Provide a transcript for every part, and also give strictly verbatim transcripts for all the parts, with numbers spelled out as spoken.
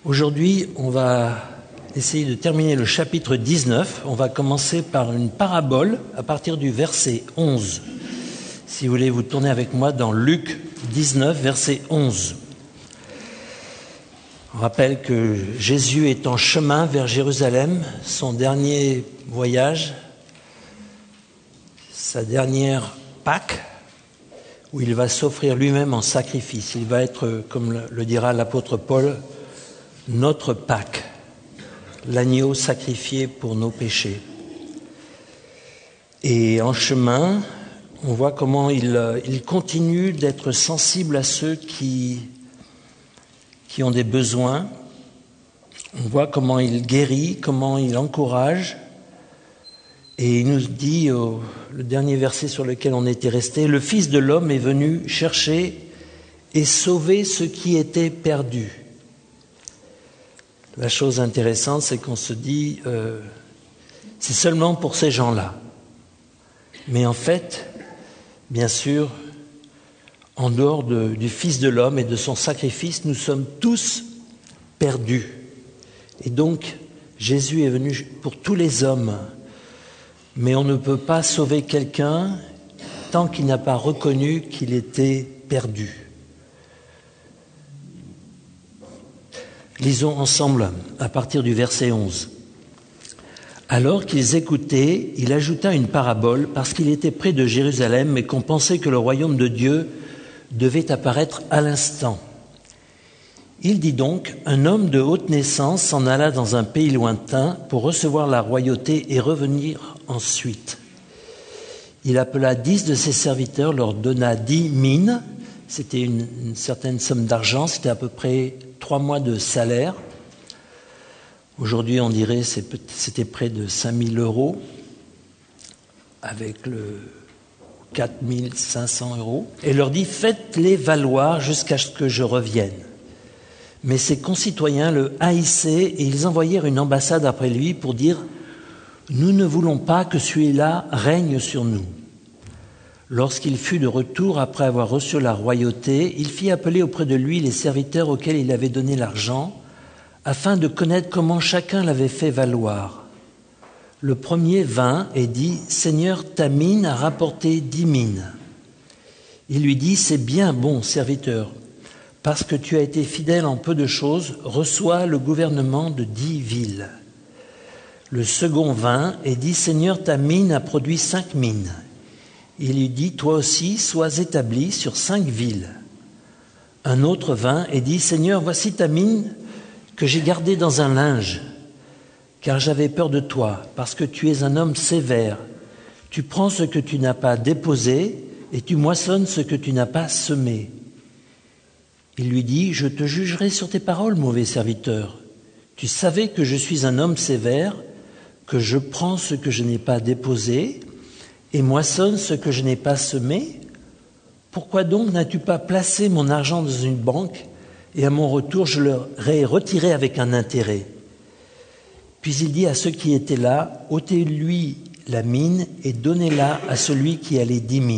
Aujourd'hui, on va essayer de terminer le chapitre dix-neuf. On va commencer par une parabole à partir du verset onze. Si vous voulez vous tourner avec moi dans Luc dix-neuf, verset onze. On rappelle que Jésus est en chemin vers Jérusalem, son dernier voyage, sa dernière Pâque, où il va s'offrir lui-même en sacrifice. Il va être, comme le dira l'apôtre Paul, notre Pâque, l'agneau sacrifié pour nos péchés. Et en chemin, on voit comment il, il continue d'être sensible à ceux qui, qui ont des besoins. On voit comment il guérit, comment il encourage. Et il nous dit, au, le dernier verset sur lequel on était resté, « Le Fils de l'homme est venu chercher et sauver ceux qui étaient perdus. » La chose intéressante, c'est qu'on se dit, euh, c'est seulement pour ces gens-là. Mais en fait, bien sûr, en dehors de, du Fils de l'homme et de son sacrifice, nous sommes tous perdus. Et donc, Jésus est venu pour tous les hommes. Mais on ne peut pas sauver quelqu'un tant qu'il n'a pas reconnu qu'il était perdu. Lisons ensemble à partir du verset onze. Alors qu'ils écoutaient, il ajouta une parabole parce qu'il était près de Jérusalem et qu'on pensait que le royaume de Dieu devait apparaître à l'instant. Il dit donc, un homme de haute naissance s'en alla dans un pays lointain pour recevoir la royauté et revenir ensuite. Il appela dix de ses serviteurs, leur donna dix mines. C'était une, une certaine somme d'argent, c'était à peu près trois mois de salaire. Aujourd'hui, on dirait que c'était près de cinq mille euros, avec le quatre mille cinq cents euros. Et leur dit, faites-les valoir jusqu'à ce que je revienne. Mais ses concitoyens le haïssaient et ils envoyèrent une ambassade après lui pour dire « Nous ne voulons pas que celui-là règne sur nous ». Lorsqu'il fut de retour après avoir reçu la royauté, il fit appeler auprès de lui les serviteurs auxquels il avait donné l'argent, afin de connaître comment chacun l'avait fait valoir. Le premier vint et dit « Seigneur, ta mine a rapporté dix mines ». Il lui dit « C'est bien, bon serviteur, parce que tu as été fidèle en peu de choses, reçois le gouvernement de dix villes. » Le second vint et dit « Seigneur, ta mine a produit cinq mines ». Il lui dit « Toi aussi, sois établi sur cinq villes. » Un autre vint et dit « Seigneur, voici ta mine que j'ai gardée dans un linge, car j'avais peur de toi, parce que tu es un homme sévère. Tu prends ce que tu n'as pas déposé et tu moissonnes ce que tu n'as pas semé. » Il lui dit « Je te jugerai sur tes paroles, mauvais serviteur. Tu savais que je suis un homme sévère, que je prends ce que je n'ai pas déposé et moissonne ce que je n'ai pas semé. Pourquoi donc n'as-tu pas placé mon argent dans une banque et à mon retour je l'aurais retiré avec un intérêt ?» Puis il dit à ceux qui étaient là, « ôtez-lui la mine et donnez-la à celui qui a les dix mines. »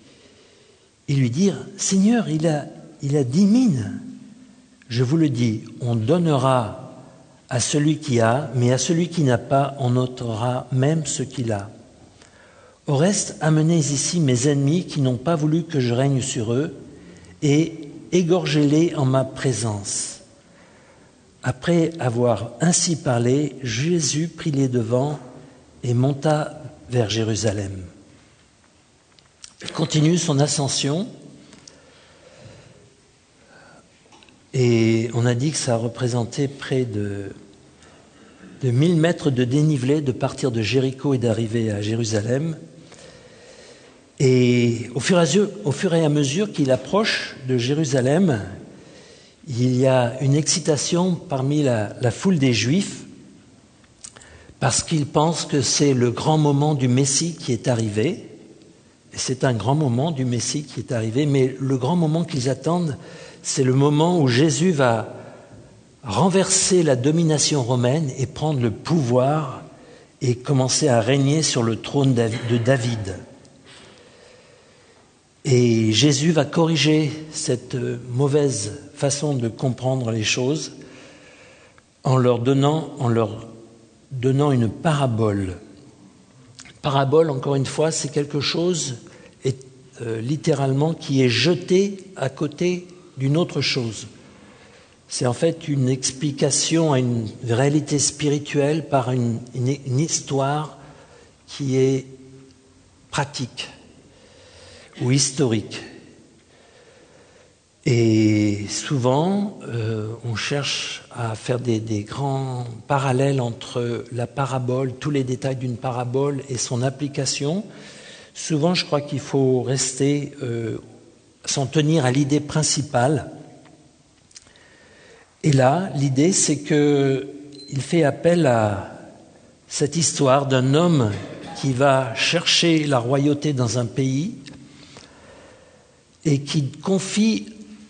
Ils lui dirent, « Seigneur, il a, il a dix mines. » Je vous le dis, on donnera à celui qui a, mais à celui qui n'a pas, on ôtera même ce qu'il a. Au reste, amenez ici mes ennemis qui n'ont pas voulu que je règne sur eux et égorgez-les en ma présence. » Après avoir ainsi parlé, Jésus prit les devants et monta vers Jérusalem. Il continue son ascension et on a dit que ça représentait près de, de mille mètres de dénivelé de partir de Jéricho et d'arriver à Jérusalem. Et au fur, et à mesure, au fur et à mesure qu'il approche de Jérusalem, il y a une excitation parmi la, la foule des Juifs parce qu'ils pensent que c'est le grand moment du Messie qui est arrivé. Et c'est un grand moment du Messie qui est arrivé, mais le grand moment qu'ils attendent, c'est le moment où Jésus va renverser la domination romaine et prendre le pouvoir et commencer à régner sur le trône de David. Et Jésus va corriger cette mauvaise façon de comprendre les choses en leur donnant, en leur donnant une parabole. Parabole, encore une fois, c'est quelque chose, et, euh, littéralement, qui est jeté à côté d'une autre chose. C'est en fait une explication à une réalité spirituelle par une, une, une histoire qui est pratique ou historique. Et souvent, euh, on cherche à faire des, des grands parallèles entre la parabole, tous les détails d'une parabole et son application. Souvent, je crois qu'il faut rester, euh, s'en tenir à l'idée principale. Et là, l'idée, c'est qu'il fait appel à cette histoire d'un homme qui va chercher la royauté dans un pays et qui confie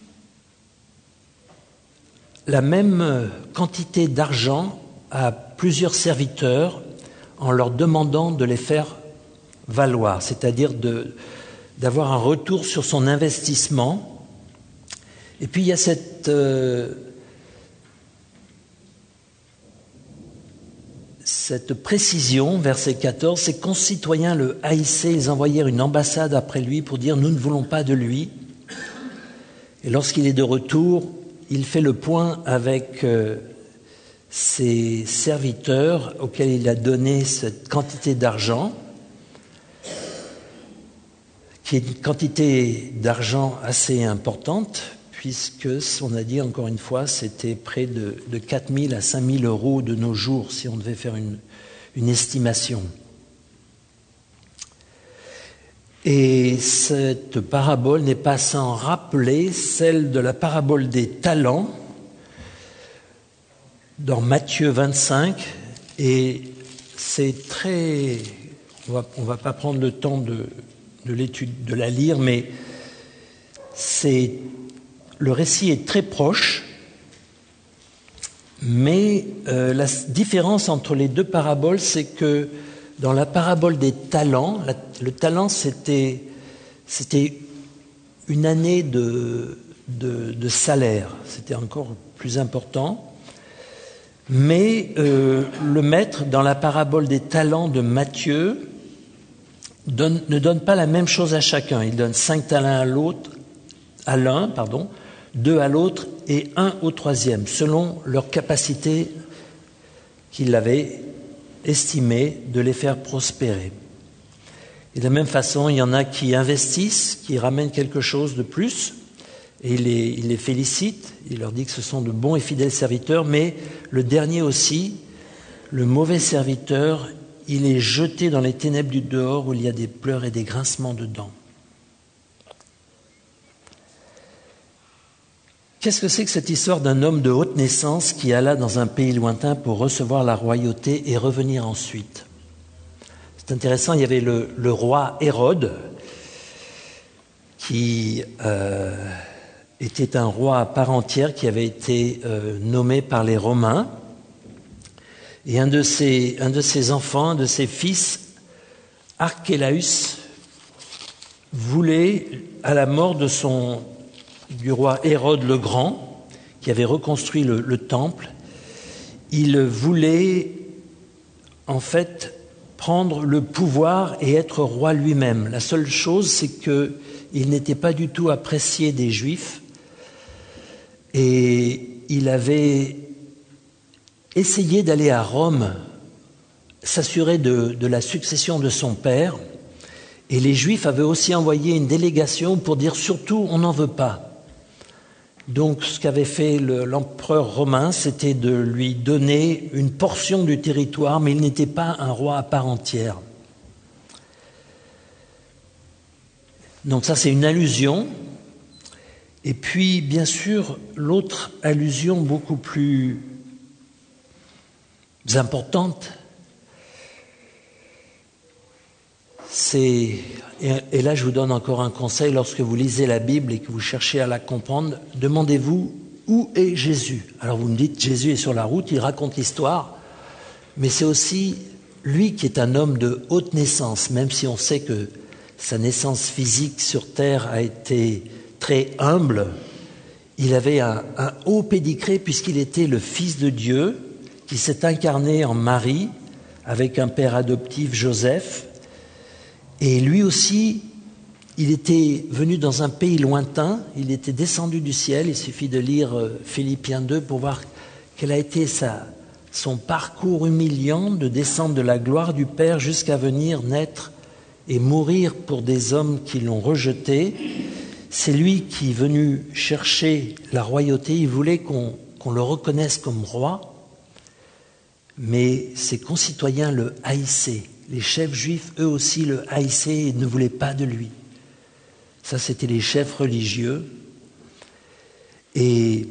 la même quantité d'argent à plusieurs serviteurs en leur demandant de les faire valoir, c'est-à-dire de, d'avoir un retour sur son investissement. Et puis il y a cette, euh, cette précision, verset quatorze, ses concitoyens le haïssaient, ils envoyèrent une ambassade après lui pour dire « nous ne voulons pas de lui ». Et lorsqu'il est de retour, il fait le point avec euh, ses serviteurs auxquels il a donné cette quantité d'argent, qui est une quantité d'argent assez importante, puisque, on a dit encore une fois, c'était près de, de quatre mille à cinq mille euros de nos jours, si on devait faire une, une estimation. Et cette parabole n'est pas sans rappeler celle de la parabole des talents dans Matthieu vingt-cinq. Et c'est très... On va, on va pas prendre le temps de, de l'étude, de la lire, mais c'est, le récit est très proche. Mais euh, la différence entre les deux paraboles, c'est que dans la parabole des talents, la, le talent, c'était, c'était une année de, de, de salaire. C'était encore plus important. Mais euh, le maître, dans la parabole des talents de Matthieu, donne, ne donne pas la même chose à chacun. Il donne cinq talents à l'autre, à l'un, pardon, deux à l'autre et un au troisième, selon leur capacité qu'il avait estimé de les faire prospérer. Et de la même façon, il y en a qui investissent, qui ramènent quelque chose de plus, et il les, il les félicite, il leur dit que ce sont de bons et fidèles serviteurs, mais le dernier aussi, le mauvais serviteur, il est jeté dans les ténèbres du dehors où il y a des pleurs et des grincements de dents. Qu'est-ce que c'est que cette histoire d'un homme de haute naissance qui alla dans un pays lointain pour recevoir la royauté et revenir ensuite? C'est intéressant, il y avait le, le roi Hérode qui euh, était un roi à part entière qui avait été euh, nommé par les Romains. Et un de ses, un de ses enfants, un de ses fils, Archélaüs, voulait, à la mort de son... du roi Hérode le Grand, qui avait reconstruit le, le temple, il voulait en fait prendre le pouvoir et être roi lui-même. La seule chose, c'est qu'il n'était pas du tout apprécié des Juifs et il avait essayé d'aller à Rome, s'assurer de, de la succession de son père, et les Juifs avaient aussi envoyé une délégation pour dire surtout on n'en veut pas. Donc, ce qu'avait fait le, l'empereur romain, c'était de lui donner une portion du territoire, mais il n'était pas un roi à part entière. Donc ça, c'est une allusion. Et puis, bien sûr, l'autre allusion beaucoup plus importante, c'est... Et là, je vous donne encore un conseil, lorsque vous lisez la Bible et que vous cherchez à la comprendre, demandez-vous où est Jésus. Alors vous me dites, Jésus est sur la route, il raconte l'histoire, mais c'est aussi lui qui est un homme de haute naissance, même si on sait que sa naissance physique sur terre a été très humble, il avait un, un haut pédigré puisqu'il était le Fils de Dieu qui s'est incarné en Marie avec un père adoptif, Joseph. Et lui aussi, il était venu dans un pays lointain, il était descendu du ciel. Il suffit de lire Philippiens deux pour voir quel a été sa, son parcours humiliant de descendre de la gloire du Père jusqu'à venir naître et mourir pour des hommes qui l'ont rejeté. C'est lui qui est venu chercher la royauté. Il voulait qu'on, qu'on le reconnaisse comme roi, mais ses concitoyens le haïssaient. Les chefs juifs, eux aussi, le haïssaient et ne voulaient pas de lui. Ça, c'était les chefs religieux. Et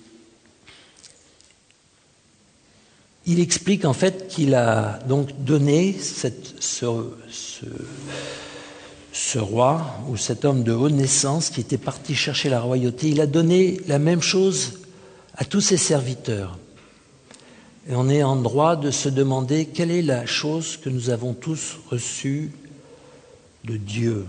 il explique en fait qu'il a donc donné cette, ce, ce, ce roi ou cet homme de haute naissance qui était parti chercher la royauté, il a donné la même chose à tous ses serviteurs. Et on est en droit de se demander quelle est la chose que nous avons tous reçue de Dieu.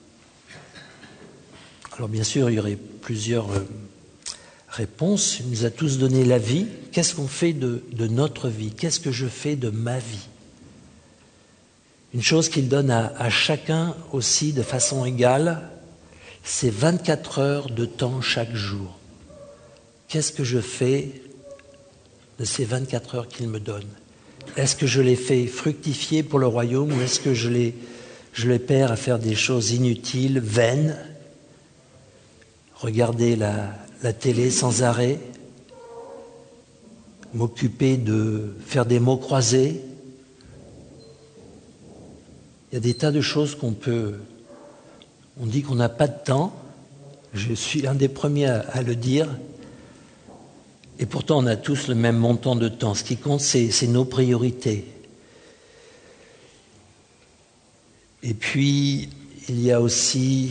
Alors bien sûr, il y aurait plusieurs réponses. Il nous a tous donné la vie. Qu'est-ce qu'on fait de, de notre vie? Qu'est-ce que je fais de ma vie? Une chose qu'il donne à, à chacun aussi de façon égale, c'est vingt-quatre heures de temps chaque jour. Qu'est-ce que je fais de ces vingt-quatre heures qu'il me donne? Est-ce que je les fais fructifier pour le royaume ou est-ce que je les, je les perds à faire des choses inutiles, vaines? Regarder la, la télé sans arrêt, m'occuper de faire des mots croisés. Il y a des tas de choses qu'on peut... On dit qu'on n'a pas de temps. Je suis l'un des premiers à, à le dire. Et pourtant, on a tous le même montant de temps. Ce qui compte, c'est, c'est nos priorités. Et puis, il y a aussi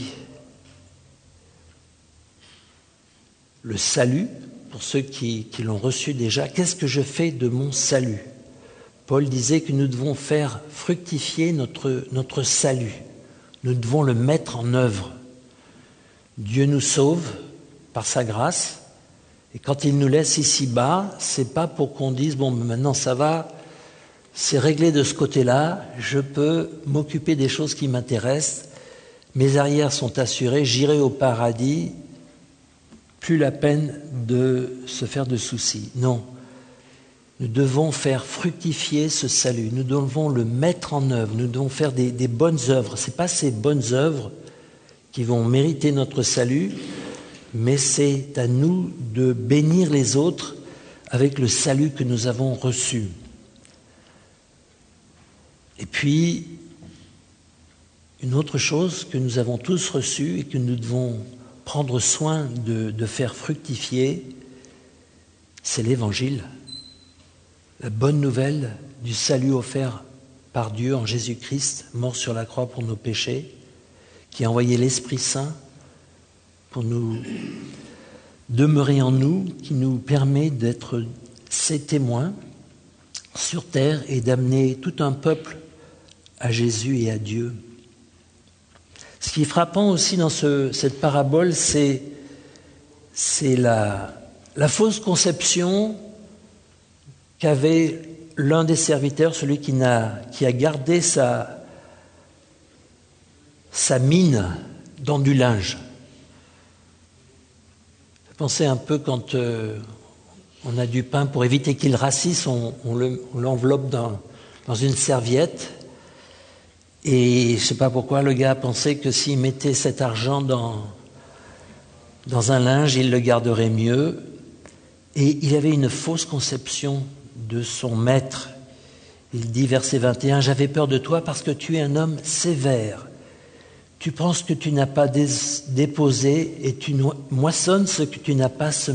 le salut, pour ceux qui, qui l'ont reçu déjà. Qu'est-ce que je fais de mon salut? Paul disait que nous devons faire fructifier notre, notre salut. Nous devons le mettre en œuvre. Dieu nous sauve par sa grâce. Et quand il nous laisse ici-bas, c'est pas pour qu'on dise « bon, maintenant ça va, c'est réglé de ce côté-là, je peux m'occuper des choses qui m'intéressent, mes arrières sont assurées, j'irai au paradis, plus la peine de se faire de soucis. » Non, nous devons faire fructifier ce salut, nous devons le mettre en œuvre, nous devons faire des, des bonnes œuvres. Ce n'est pas ces bonnes œuvres qui vont mériter notre salut, mais c'est à nous de bénir les autres avec le salut que nous avons reçu. Et puis, une autre chose que nous avons tous reçue et que nous devons prendre soin de, de faire fructifier, c'est l'Évangile, la bonne nouvelle du salut offert par Dieu en Jésus-Christ, mort sur la croix pour nos péchés, qui a envoyé l'Esprit Saint pour nous demeurer en nous, qui nous permet d'être ses témoins sur terre et d'amener tout un peuple à Jésus et à Dieu. Ce qui est frappant aussi dans ce, cette parabole, c'est, c'est la, la fausse conception qu'avait l'un des serviteurs, celui qui, n'a, qui a gardé sa, sa mine dans du linge. Pensez un peu quand euh, on a du pain, pour éviter qu'il rassisse, on, on, le, on l'enveloppe dans, dans une serviette. Et je ne sais pas pourquoi, le gars pensait que s'il mettait cet argent dans, dans un linge, il le garderait mieux. Et il avait une fausse conception de son maître. Il dit, verset vingt et un, « J'avais peur de toi parce que tu es un homme sévère. Tu penses que tu n'as pas déposé et tu moissonnes ce que tu n'as pas semé. »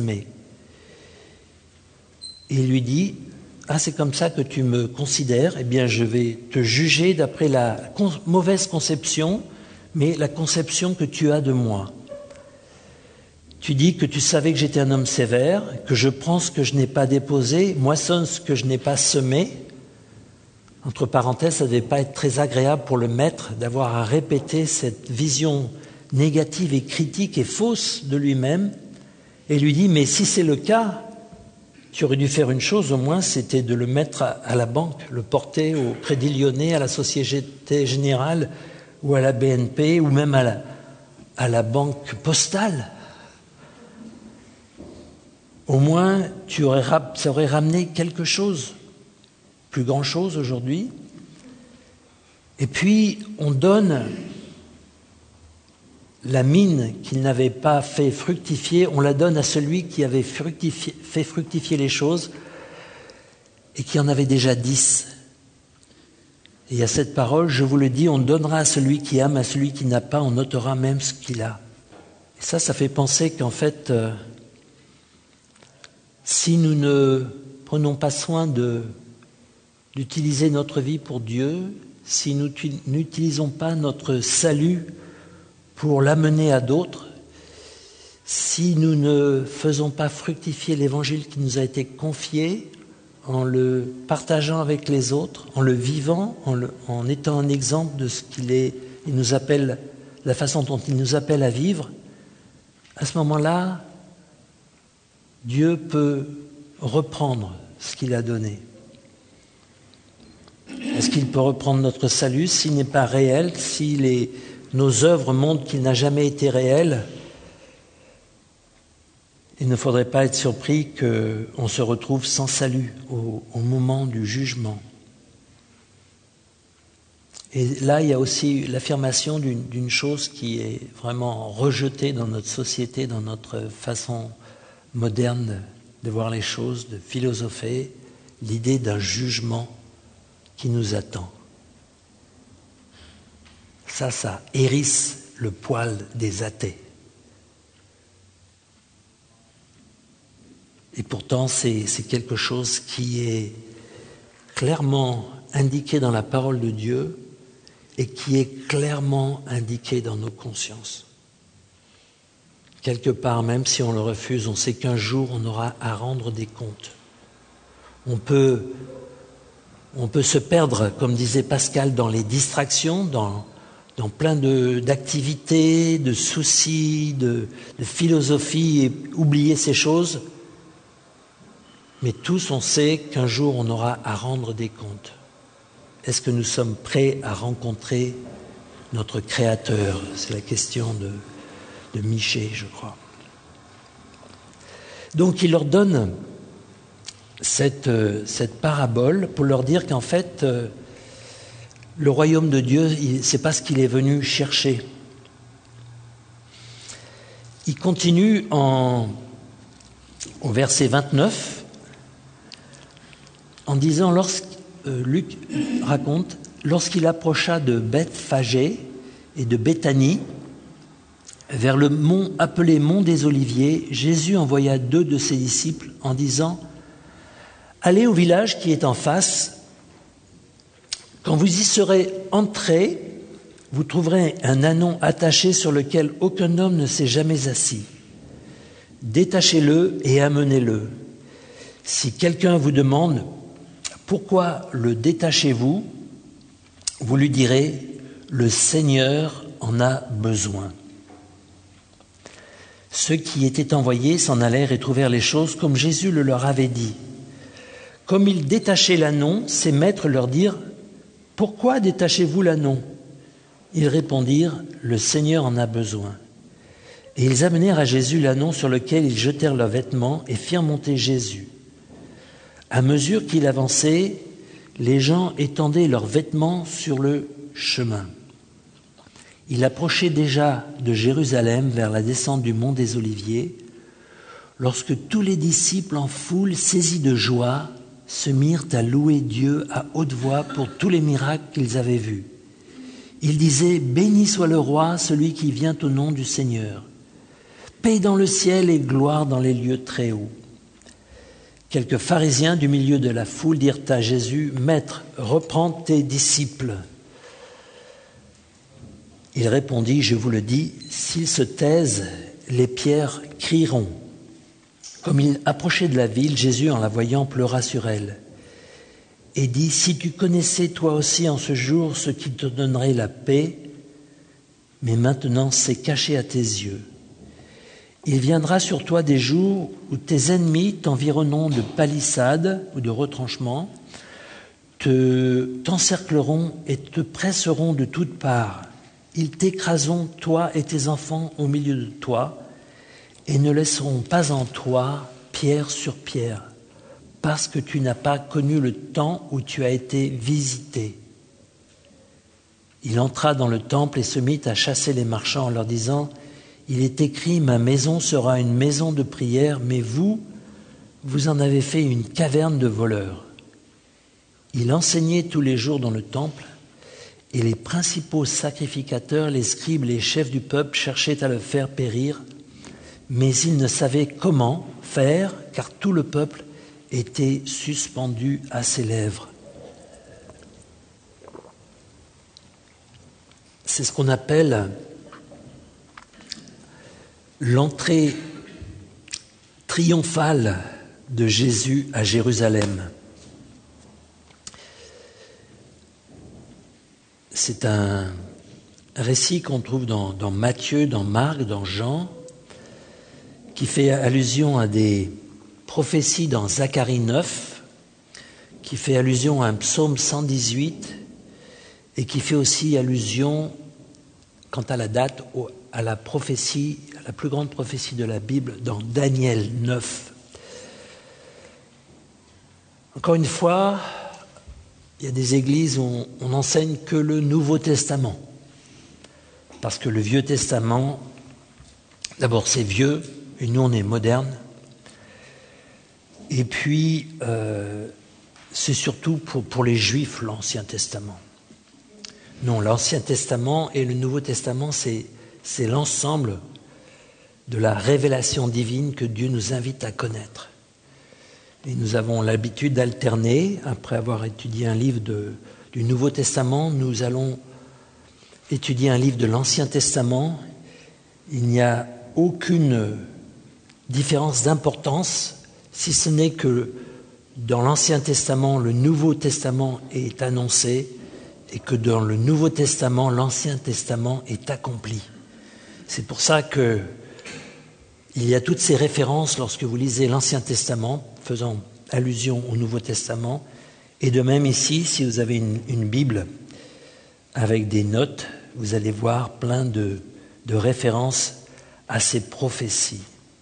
Et il lui dit, « Ah, c'est comme ça que tu me considères, eh bien je vais te juger d'après la con- mauvaise conception, mais la conception que tu as de moi. Tu dis que tu savais que j'étais un homme sévère, que je prends ce que je n'ai pas déposé, moissonne ce que je n'ai pas semé. » Entre parenthèses, ça ne devait pas être très agréable pour le maître d'avoir à répéter cette vision négative et critique et fausse de lui-même. et lui dit « Mais si c'est le cas, tu aurais dû faire une chose, au moins, c'était de le mettre à, à la banque, le porter au Crédit Lyonnais, à la Société Générale, ou à la B N P, ou même à la, à la banque postale. Au moins, tu aurais, ça aurait ramené quelque chose, plus grand-chose aujourd'hui. » Et puis, on donne la mine qu'il n'avait pas fait fructifier, on la donne à celui qui avait fructifié, fait fructifier les choses et qui en avait déjà dix. Et il y a cette parole, je vous le dis, on donnera à celui qui aime, à celui qui n'a pas, on ôtera même ce qu'il a. Et ça, ça fait penser qu'en fait, euh, si nous ne prenons pas soin de, d'utiliser notre vie pour Dieu, si nous n'utilisons pas notre salut pour l'amener à d'autres, si nous ne faisons pas fructifier l'évangile qui nous a été confié en le partageant avec les autres, en le vivant, en, le, en étant un exemple de ce qu'il est, il nous appelle, la façon dont il nous appelle à vivre, à ce moment-là, Dieu peut reprendre ce qu'il a donné. Est-ce qu'il peut reprendre notre salut s'il n'est pas réel, si les, nos œuvres montrent qu'il n'a jamais été réel? Il ne faudrait pas être surpris qu'on se retrouve sans salut au, au moment du jugement. Et là, il y a aussi l'affirmation d'une, d'une chose qui est vraiment rejetée dans notre société, dans notre façon moderne de voir les choses, de philosopher, l'idée d'un jugement qui nous attend. Ça, ça hérisse le poil des athées. Et pourtant, c'est, c'est quelque chose qui est clairement indiqué dans la parole de Dieu et qui est clairement indiqué dans nos consciences. Quelque part, même si on le refuse, on sait qu'un jour, on aura à rendre des comptes. On peut, on peut se perdre, comme disait Pascal, dans les distractions, dans, dans plein de, d'activités, de soucis, de, de philosophie, et oublier ces choses. Mais tous, on sait qu'un jour, on aura à rendre des comptes. Est-ce que nous sommes prêts à rencontrer notre Créateur? C'est la question de, de Michée, je crois. Donc, il leur donne cette, cette parabole pour leur dire qu'en fait, le royaume de Dieu, ce n'est pas ce qu'il est venu chercher. Il continue en, au verset vingt-neuf, en disant, lorsque, euh, Luc raconte, lorsqu'il approcha de Bethphagée et de Béthanie, vers le mont appelé mont des Oliviers, Jésus envoya deux de ses disciples en disant, allez au village qui est en face, quand vous y serez entrés, vous trouverez un ânon attaché sur lequel aucun homme ne s'est jamais assis. Détachez-le et amenez-le. Si quelqu'un vous demande « Pourquoi le détachez-vous ?» vous lui direz « Le Seigneur en a besoin. » Ceux qui étaient envoyés s'en allèrent et trouvèrent les choses comme Jésus le leur avait dit. Comme ils détachaient l'ânon, ses maîtres leur dirent « Pourquoi détachez-vous l'ânon ?» Ils répondirent « Le Seigneur en a besoin. » Et ils amenèrent à Jésus l'ânon sur lequel ils jetèrent leurs vêtements et firent monter Jésus. À mesure qu'il avançait, les gens étendaient leurs vêtements sur le chemin. Il approchait déjà de Jérusalem vers la descente du mont des Oliviers, lorsque tous les disciples en foule, saisis de joie, se mirent à louer Dieu à haute voix pour tous les miracles qu'ils avaient vus. Ils disaient « Béni soit le roi, celui qui vient au nom du Seigneur. Paix dans le ciel et gloire dans les lieux très hauts. » Quelques pharisiens du milieu de la foule dirent à Jésus « Maître, reprends tes disciples. » Il répondit « Je vous le dis, s'ils se taisent, les pierres crieront. » Comme il approchait de la ville, Jésus, en la voyant, pleura sur elle et dit « Si tu connaissais toi aussi en ce jour ce qui te donnerait la paix, mais maintenant c'est caché à tes yeux. Il viendra sur toi des jours où tes ennemis t'environneront de palissades ou de retranchements, te, t'encercleront et te presseront de toutes parts. Ils t'écraseront, toi et tes enfants, au milieu de toi, et ne laisseront pas en toi pierre sur pierre, parce que tu n'as pas connu le temps où tu as été visité. Il entra dans le temple et se mit à chasser les marchands en leur disant « Il est écrit, ma maison sera une maison de prière, mais vous, vous en avez fait une caverne de voleurs. » Il enseignait tous les jours dans le temple, et les principaux sacrificateurs, les scribes, les chefs du peuple cherchaient à le faire périr, mais ils ne savaient comment faire, car tout le peuple était suspendu à ses lèvres. C'est ce qu'on appelle l'entrée triomphale de Jésus à Jérusalem. C'est un récit qu'on trouve dans, dans Matthieu, dans Marc, dans Jean, qui fait allusion à des prophéties dans Zacharie neuf, qui fait allusion à un psaume cent dix-huit et qui fait aussi allusion, quant à la date, à la prophétie, à la plus grande prophétie de la Bible dans Daniel neuf. Encore une fois, il y a des églises où on n'enseigne que le Nouveau Testament. Parce que le Vieux Testament, d'abord c'est vieux, et nous on est moderne. Et puis, euh, c'est surtout pour, pour les Juifs, l'Ancien Testament. Non, l'Ancien Testament et le Nouveau Testament, c'est, c'est l'ensemble de la révélation divine que Dieu nous invite à connaître. Et nous avons l'habitude d'alterner. Après avoir étudié un livre de, du Nouveau Testament, nous allons étudier un livre de l'Ancien Testament. Il n'y a aucune différence d'importance, si ce n'est que dans l'Ancien Testament, le Nouveau Testament est annoncé et que dans le Nouveau Testament, l'Ancien Testament est accompli. C'est pour ça que il y a toutes ces références lorsque vous lisez l'Ancien Testament, faisant allusion au Nouveau Testament. Et de même ici, si vous avez une, une Bible avec des notes, vous allez voir plein de, de références à ces prophéties.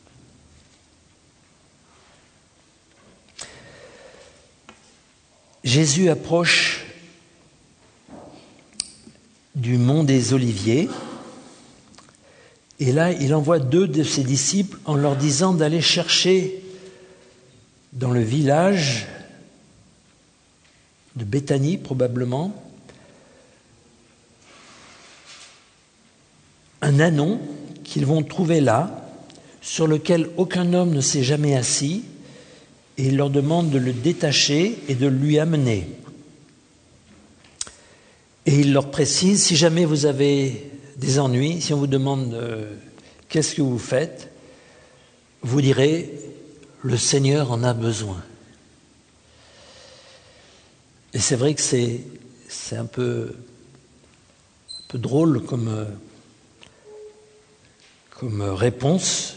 Jésus approche du mont des Oliviers. Et là, il envoie deux de ses disciples en leur disant d'aller chercher dans le village de Béthanie, probablement, un ânon qu'ils vont trouver là, sur lequel aucun homme ne s'est jamais assis, et il leur demande de le détacher et de lui amener. Et il leur précise, si jamais vous avez des ennuis, si on vous demande euh, qu'est-ce que vous faites, vous direz, le Seigneur en a besoin. Et c'est vrai que c'est, c'est un peu, un peu drôle comme, euh, comme réponse.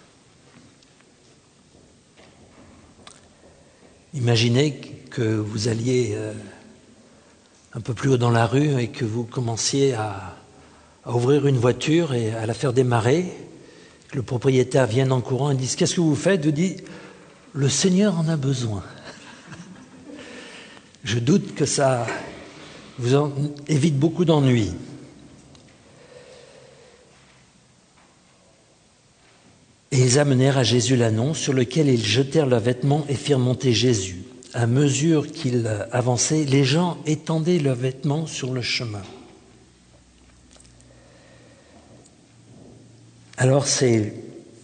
Imaginez que vous alliez euh, un peu plus haut dans la rue et que vous commenciez à, à ouvrir une voiture et à la faire démarrer, que le propriétaire vienne en courant et dise « Qu'est-ce que vous faites ?» Vous dites « Le Seigneur en a besoin. » Je doute que ça vous en évite beaucoup d'ennuis. Et ils amenèrent à Jésus l'ânon, sur lequel ils jetèrent leurs vêtements et firent monter Jésus. À mesure qu'il avançait, les gens étendaient leurs vêtements sur le chemin. Alors c'est,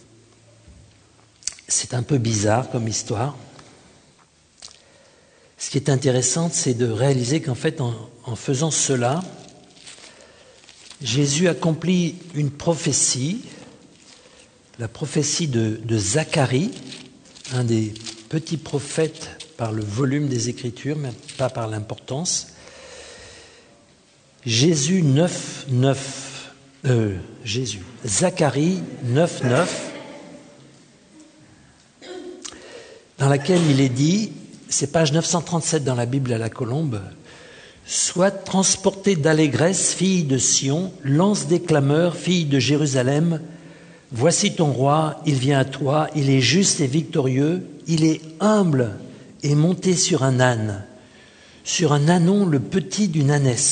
c'est un peu bizarre comme histoire. Ce qui est intéressant, c'est de réaliser qu'en fait, en, en faisant cela, Jésus accomplit une prophétie, la prophétie de, de Zacharie, un des petits prophètes par le volume des Écritures, mais pas par l'importance. Jésus neuf, neuf, euh, Jésus, Zacharie neuf, neuf dans laquelle il est dit, c'est page neuf cent trente-sept dans la Bible à la Colombe, « Sois transportée d'allégresse, fille de Sion, lance des clameurs, fille de Jérusalem. Voici ton roi, il vient à toi, il est juste et victorieux, il est humble et monté sur un âne, sur un ânon le petit d'une ânesse. »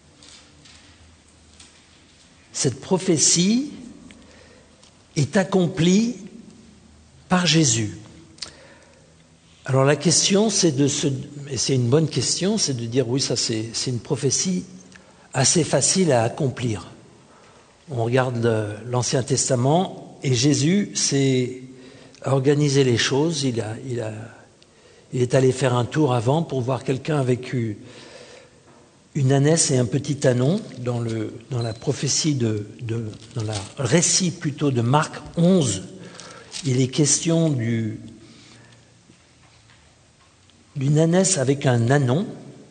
Cette prophétie est accomplie par Jésus. Alors la question, c'est de se, et c'est une bonne question, c'est de dire oui, ça c'est, c'est une prophétie assez facile à accomplir. On regarde le, l'Ancien Testament et Jésus s'est organisé les choses. Il, a, il, a, il est allé faire un tour avant pour voir quelqu'un avec une ânesse et un petit ânon dans, le, dans la prophétie de, de dans le récit plutôt de Marc onze. Il est question du d'une ânesse avec un ânon,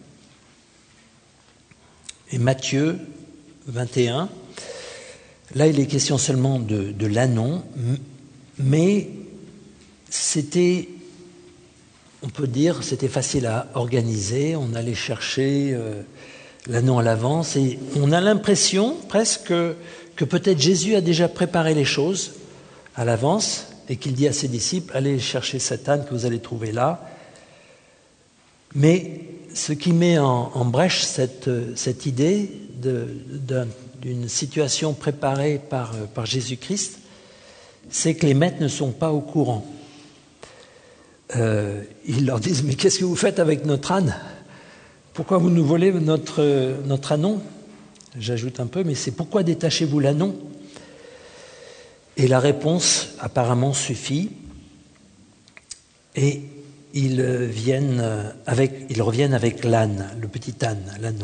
et Matthieu vingt et un, là il est question seulement de, de l'ânon, mais c'était, on peut dire, c'était facile à organiser, on allait chercher euh, l'ânon à l'avance, et on a l'impression presque que, que peut-être Jésus a déjà préparé les choses à l'avance, et qu'il dit à ses disciples, allez chercher cet âne que vous allez trouver là. Mais ce qui met en, en brèche cette, cette idée de, de, d'une situation préparée par, par Jésus-Christ, c'est que les maîtres ne sont pas au courant. Euh, ils leur disent, mais qu'est-ce que vous faites avec notre âne ? Pourquoi vous nous volez notre, notre ânon ? J'ajoute un peu, mais c'est pourquoi détachez-vous l'ânon ? Et la réponse apparemment suffit. Et Ils viennent avec, ils reviennent avec l'âne, le petit âne, l'ânon.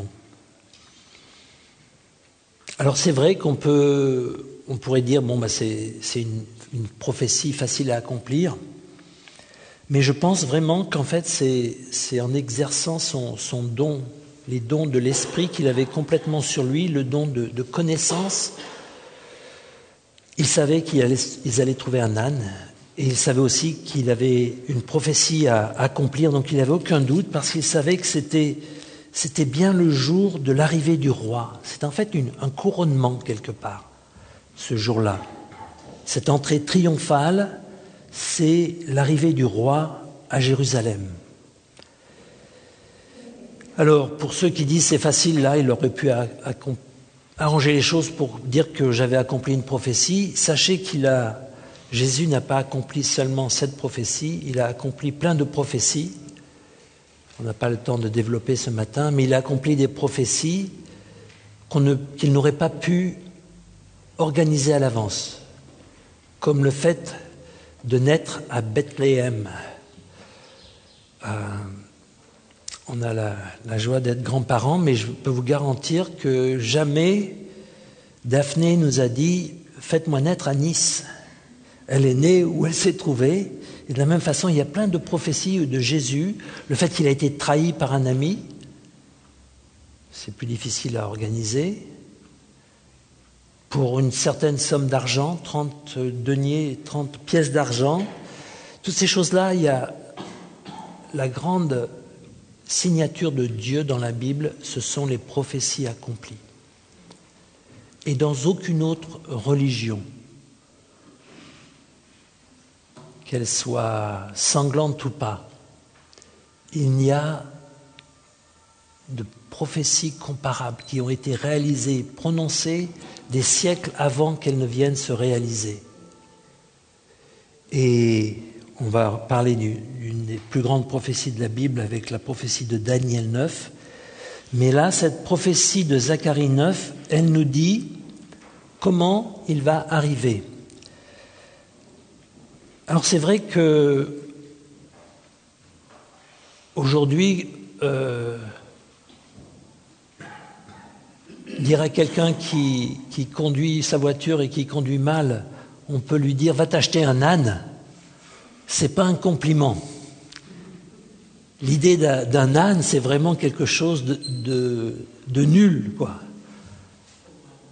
Alors c'est vrai qu'on peut, on pourrait dire bon bah c'est c'est une, une prophétie facile à accomplir, mais je pense vraiment qu'en fait c'est c'est en exerçant son son don, les dons de l'esprit qu'il avait complètement sur lui, le don de, de connaissance. Il savait qu'ils allaient, ils allaient trouver un âne. Et il savait aussi qu'il avait une prophétie à accomplir, donc il n'avait aucun doute parce qu'il savait que c'était, c'était bien le jour de l'arrivée du roi. C'est en fait une, un couronnement quelque part, ce jour-là. Cette entrée triomphale, c'est l'arrivée du roi à Jérusalem. Alors, pour ceux qui disent c'est facile, là, il aurait pu a, a, arranger les choses pour dire que j'avais accompli une prophétie. Sachez qu'il a... Jésus n'a pas accompli seulement cette prophétie, il a accompli plein de prophéties. On n'a pas le temps de développer ce matin, mais il a accompli des prophéties qu'on ne, qu'il n'aurait pas pu organiser à l'avance, comme le fait de naître à Bethléem. Euh, on a la, la joie d'être grands-parents, mais je peux vous garantir que jamais Daphné nous a dit « faites-moi naître à Nice ». Elle est née où elle s'est trouvée. Et de la même façon, il y a plein de prophéties de Jésus. Le fait qu'il a été trahi par un ami, c'est plus difficile à organiser. Pour une certaine somme d'argent, trente deniers, trente pièces d'argent, toutes ces choses-là, il y a la grande signature de Dieu dans la Bible, ce sont les prophéties accomplies. Et dans aucune autre religion, qu'elle soit sanglante ou pas, il n'y a de prophéties comparables qui ont été réalisées, prononcées des siècles avant qu'elles ne viennent se réaliser. Et on va parler d'une des plus grandes prophéties de la Bible avec la prophétie de Daniel neuf. Mais là, cette prophétie de Zacharie neuf, elle nous dit comment il va arriver. Alors c'est vrai que aujourd'hui, euh, dire à quelqu'un qui, qui conduit sa voiture et qui conduit mal, on peut lui dire « va t'acheter un âne », c'est pas un compliment. L'idée d'un, d'un âne, c'est vraiment quelque chose de, de, de nul, quoi.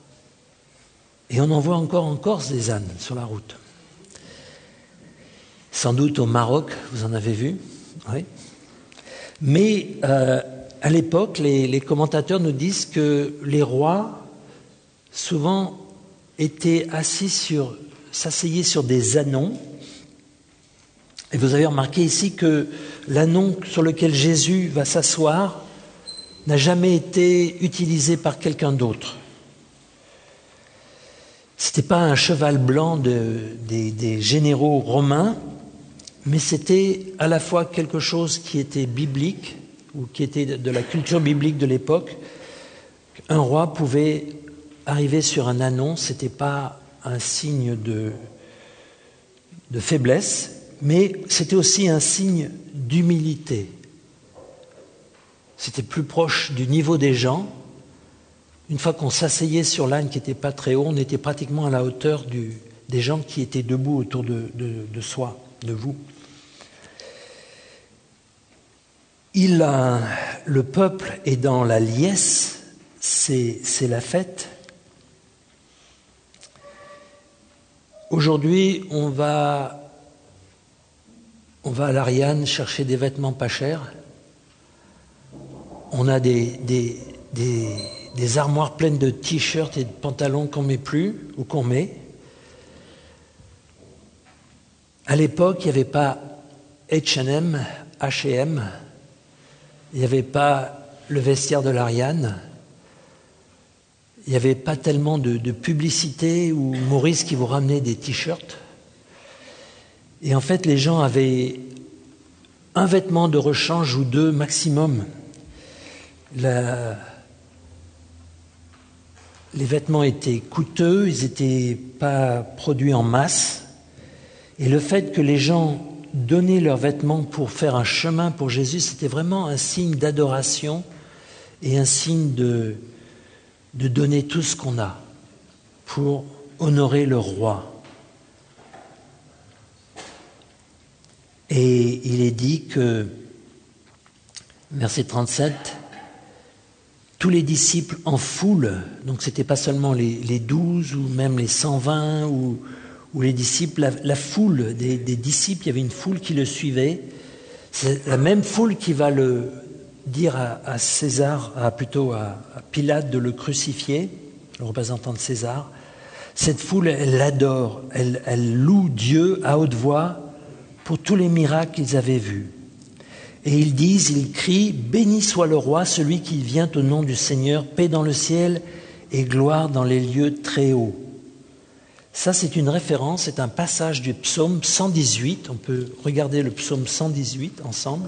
Et on en voit encore en Corse des ânes sur la route. Sans doute au Maroc, vous en avez vu, oui. Mais euh, à l'époque, les, les commentateurs nous disent que les rois, souvent, étaient assis sur, s'asseyaient sur des ânons. Et vous avez remarqué ici que l'ânon sur lequel Jésus va s'asseoir n'a jamais été utilisé par quelqu'un d'autre. Ce n'était pas un cheval blanc de, des, des généraux romains, mais c'était à la fois quelque chose qui était biblique, ou qui était de la culture biblique de l'époque. Un roi pouvait arriver sur un ânon, ce n'était pas un signe de, de faiblesse, mais c'était aussi un signe d'humilité. C'était plus proche du niveau des gens. Une fois qu'on s'asseyait sur l'âne qui n'était pas très haut, on était pratiquement à la hauteur du, des gens qui étaient debout autour de, de, de soi, de vous. Il a, le peuple est dans la liesse, c'est, c'est la fête. Aujourd'hui, on va, on va à l'Ariane chercher des vêtements pas chers. On a des, des, des, des armoires pleines de t-shirts et de pantalons qu'on ne met plus ou qu'on met. À l'époque, il n'y avait pas H and M, H et M, il n'y avait pas le vestiaire de l'Ariane, il n'y avait pas tellement de, de publicité ou Maurice qui vous ramenait des t-shirts. Et en fait, les gens avaient un vêtement de rechange ou deux maximum. La... Les vêtements étaient coûteux, ils n'étaient pas produits en masse. Et le fait que les gens donnaient leurs vêtements pour faire un chemin pour Jésus, c'était vraiment un signe d'adoration et un signe de, de donner tout ce qu'on a pour honorer le roi. Et il est dit que, verset trente-sept, tous les disciples en foule, donc ce n'était pas seulement les, les douze ou même les cent vingt ou, ou les disciples, la, la foule des, des disciples, il y avait une foule qui le suivait. C'est la même foule qui va le dire à, à César, à, plutôt à, à Pilate de le crucifier, le représentant de César. Cette foule, elle l'adore, elle, elle loue Dieu à haute voix pour tous les miracles qu'ils avaient vus. Et ils disent, ils crient, « Béni soit le roi, celui qui vient au nom du Seigneur, paix dans le ciel et gloire dans les lieux très hauts. » Ça, c'est une référence, c'est un passage du psaume cent dix-huit. On peut regarder le psaume cent dix-huit ensemble.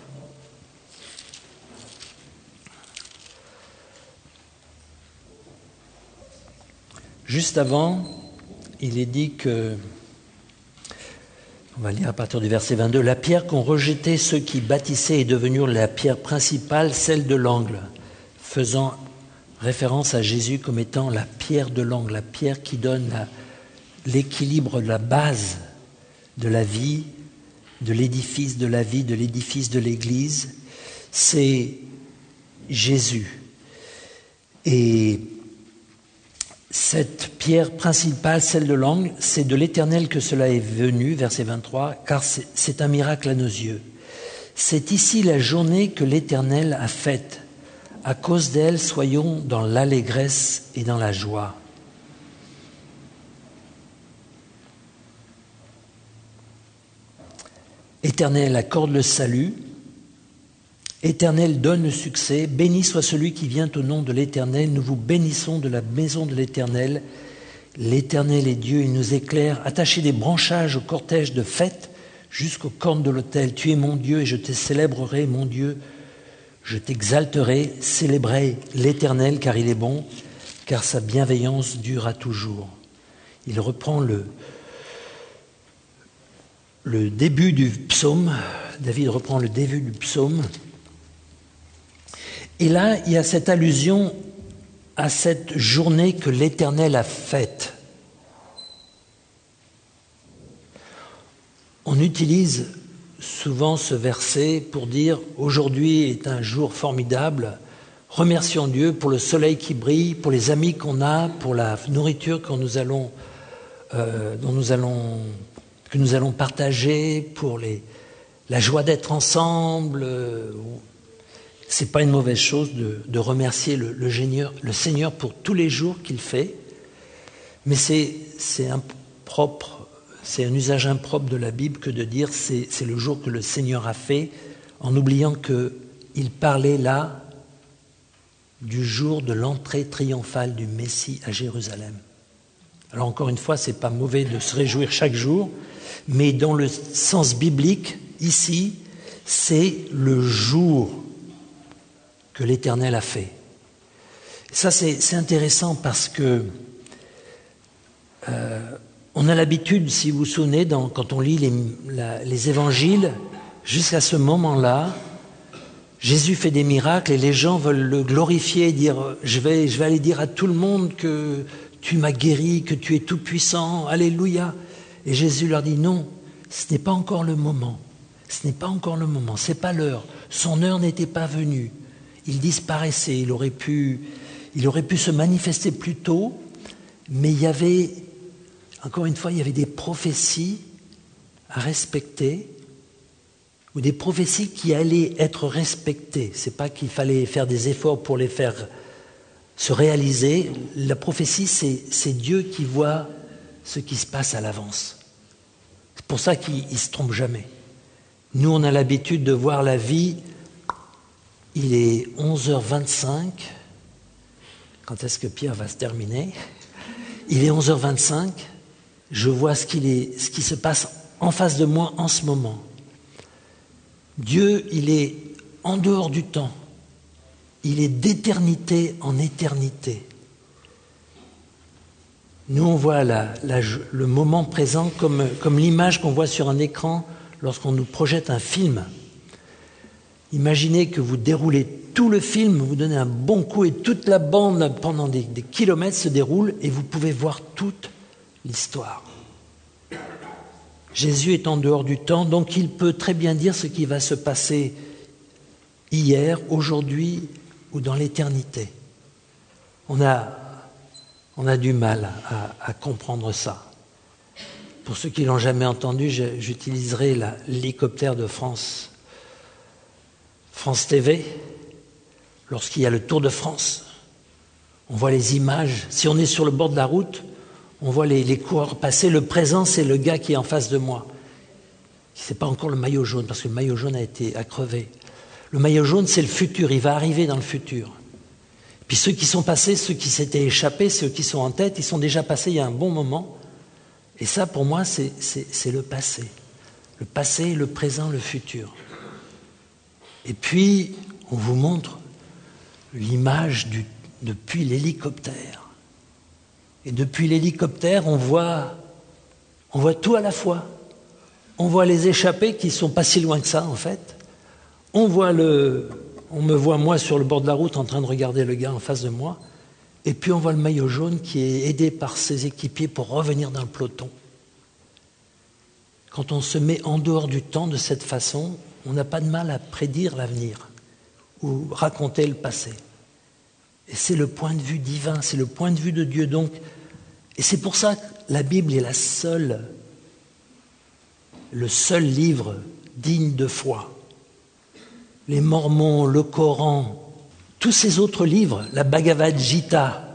Juste avant, il est dit que, on va lire à partir du verset vingt-deux, « La pierre qu'ont rejetée ceux qui bâtissaient est devenue la pierre principale, celle de l'angle, faisant référence à Jésus comme étant la pierre de l'angle, la pierre qui donne la, l'équilibre, la base de la vie, de l'édifice de la vie, de l'édifice de l'Église. C'est Jésus. Et cette pierre principale, celle de l'angle, c'est de l'Éternel que cela est venu, verset vingt-trois, car c'est, c'est un miracle à nos yeux. C'est ici la journée que l'Éternel a faite. À cause d'elle, soyons dans l'allégresse et dans la joie. Éternel, accorde le salut. Éternel, donne le succès. Béni soit celui qui vient au nom de l'Éternel. Nous vous bénissons de la maison de l'Éternel. L'Éternel est Dieu, il nous éclaire. Attachez des branchages au cortège de fête jusqu'aux cornes de l'autel. Tu es mon Dieu et je te célébrerai, mon Dieu. Je t'exalterai, célébrer l'Éternel car il est bon, car sa bienveillance dure à toujours. Il reprend le, le début du psaume. David reprend le début du psaume. Et là, il y a cette allusion à cette journée que l'Éternel a faite. On utilise souvent ce verset pour dire « Aujourd'hui est un jour formidable, remercions Dieu pour le soleil qui brille, pour les amis qu'on a, pour la nourriture que nous allons, euh, dont nous allons, que que nous allons partager, pour les, la joie d'être ensemble. Euh, c'est pas une mauvaise chose de, de remercier le, le, Seigneur, le Seigneur pour tous les jours qu'il fait, mais c'est, c'est, impropre, c'est un usage impropre de la Bible que de dire c'est, c'est le jour que le Seigneur a fait, en oubliant qu'il parlait là du jour de l'entrée triomphale du Messie à Jérusalem. Alors encore une fois, c'est pas mauvais de se réjouir chaque jour, mais dans le sens biblique, ici, c'est le jour que l'Éternel a fait. Ça, c'est, c'est intéressant parce que euh, on a l'habitude, si vous vous souvenez, dans, quand on lit les, la, les évangiles, jusqu'à ce moment-là, Jésus fait des miracles et les gens veulent le glorifier et dire je vais, je vais aller dire à tout le monde que tu m'as guéri, que tu es tout puissant, alléluia. Et Jésus leur dit non, ce n'est pas encore le moment, ce n'est pas encore le moment, ce n'est pas l'heure. Son heure n'était pas venue. Il disparaissait, il aurait pu, il aurait pu se manifester plus tôt, mais il y avait, encore une fois, il y avait des prophéties à respecter, ou des prophéties qui allaient être respectées. Ce n'est pas qu'il fallait faire des efforts pour les faire se réaliser. La prophétie, c'est, c'est Dieu qui voit ce qui se passe à l'avance. C'est pour ça qu'il ne se trompe jamais. Nous, on a l'habitude de voir la vie. Il est onze heures vingt-cinq. Quand est-ce que Pierre va se terminer ? Il est onze heures vingt-cinq. Je vois ce, qu'il est, ce qui se passe en face de moi en ce moment. Dieu, il est en dehors du temps. Il est d'éternité en éternité. Nous, on voit la, la, le moment présent comme, comme l'image qu'on voit sur un écran lorsqu'on nous projette un film. Imaginez que vous déroulez tout le film, vous donnez un bon coup et toute la bande pendant des, des kilomètres se déroule et vous pouvez voir toute l'histoire. Jésus est en dehors du temps, donc il peut très bien dire ce qui va se passer hier, aujourd'hui ou dans l'éternité. On a, on a du mal à, à comprendre ça. Pour ceux qui ne l'ont jamais entendu, j'utiliserai la, l'hélicoptère de France, France T V. Lorsqu'il y a le Tour de France, on voit les images. Si on est sur le bord de la route, on voit les, les coureurs passer. Le présent, c'est le gars qui est en face de moi. Ce n'est pas encore le maillot jaune, parce que le maillot jaune a été à crever. Le maillot jaune, c'est le futur. Il va arriver dans le futur. Puis ceux qui sont passés, ceux qui s'étaient échappés, ceux qui sont en tête, ils sont déjà passés il y a un bon moment. Et ça, pour moi, c'est, c'est, c'est le passé. Le passé, le présent, le futur. Et puis, on vous montre l'image du, depuis l'hélicoptère. Et depuis l'hélicoptère, on voit, on voit tout à la fois. On voit les échappés qui ne sont pas si loin que ça, en fait. On voit le, on me voit moi sur le bord de la route en train de regarder le gars en face de moi. Et puis on voit le maillot jaune qui est aidé par ses équipiers pour revenir dans le peloton. Quand on se met en dehors du temps de cette façon, on n'a pas de mal à prédire l'avenir ou raconter le passé. Et c'est le point de vue divin, c'est le point de vue de Dieu. Donc, et c'est pour ça que la Bible est la seule, le seul livre digne de foi. Les Mormons, le Coran, tous ces autres livres, la Bhagavad Gita,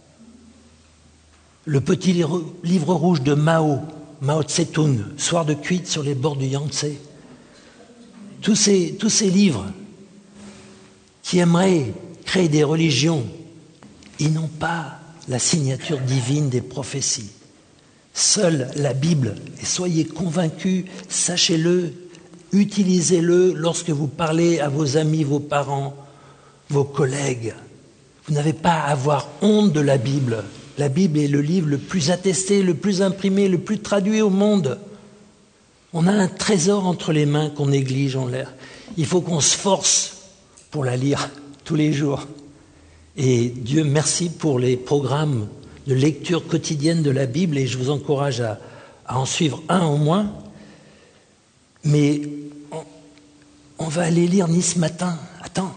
le petit livre, livre rouge de Mao, Mao Tse-tung, Soir de cuite sur les bords du Yangtze, tous ces, tous ces livres qui aimeraient créer des religions, ils n'ont pas la signature divine des prophéties. Seule la Bible, et soyez convaincus, sachez-le, utilisez-le lorsque vous parlez à vos amis, vos parents, vos collègues. Vous n'avez pas à avoir honte de la Bible. La Bible est le livre le plus attesté, le plus imprimé, le plus traduit au monde. On a un trésor entre les mains qu'on néglige en l'air. Il faut qu'on se force pour la lire tous les jours. Et Dieu merci pour les programmes de lecture quotidienne de la Bible, et je vous encourage à, à en suivre un au moins. Mais on, on va aller lire Nice matin. Attends.